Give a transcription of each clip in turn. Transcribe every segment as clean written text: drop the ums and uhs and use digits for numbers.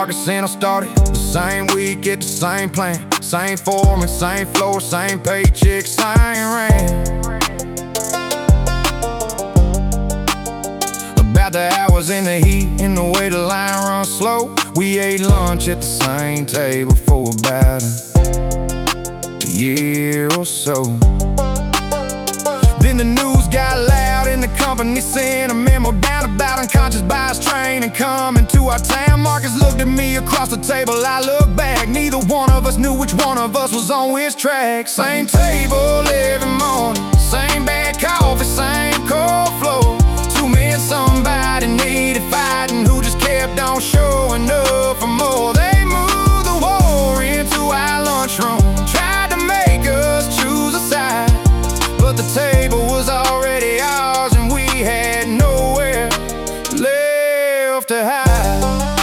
Marcus and I started the same week at the same plant. Same foreman, same floor, same paycheck, same rent. About the hours in the heat and the way the line runs slow, we ate lunch at the same table for about a year or so. Then the news got loud and the company sent a memo down about unconscious bias training coming to our town. Marcus looked at me across the table, I looked back. Neither one of us knew which one of us was on which track. Same table every morning, same bad coffee, same cold floor. Two men somebody needed fighting, who just kept on showing up for more. They moved the war into our lunchroom, tried to make us choose a side, but the table was already ours and we had nowhere left to hide.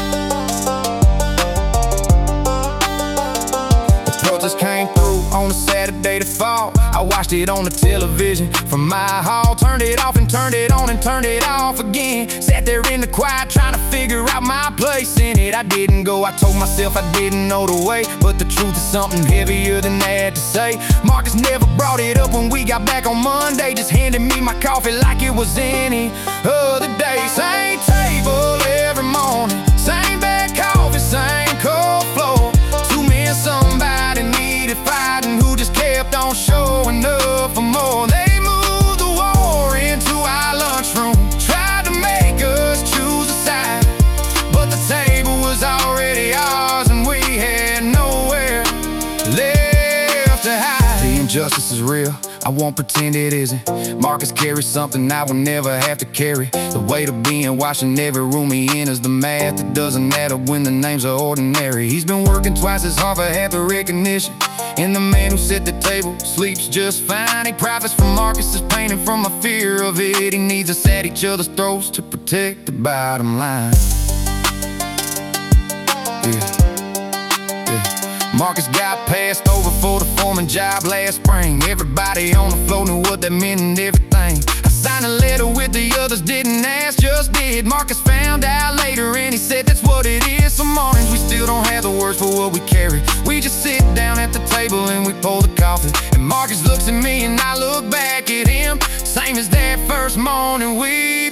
The protest came through on a Saturday to fall. I watched it on the television from my hall. Turned it off and turned it on and turned it off again. Sat there in the quiet trying to figure out my place in it. I didn't go, I told myself I didn't know the way, but the truth is something heavier than I had to say. Marcus never brought it up when we got back on Monday, just handed me my coffee like it was any other day. Same table every morning, same bad coffee, same cold floor. Two men somebody needed fighting, who just kept on showing up for more. They moved the war into our lunchroom, tried to make us choose a side, but the table was already ours and we had nowhere left to hide. The injustice is real, I won't pretend it isn't. Marcus carries something I will never have to carry. The weight of being watched in every room he enters, the math that doesn't add up when the names are ordinary. He's been working twice as hard for half the recognition, and the man who set the table sleeps just fine. He profits from Marcus's pain and from my fear of it. He needs us at each other's throats to protect the bottom line. Marcus got passed over for the foreman job last spring. Everybody on the floor knew what that meant and everything. I signed a letter with the others, didn't ask, just did. Marcus found out later and he said that's what it is. Some mornings we still don't have the words for what we carry. We just sit down at the table and we pour the coffee, and Marcus looks at me and I look back at him. Same as that first morning we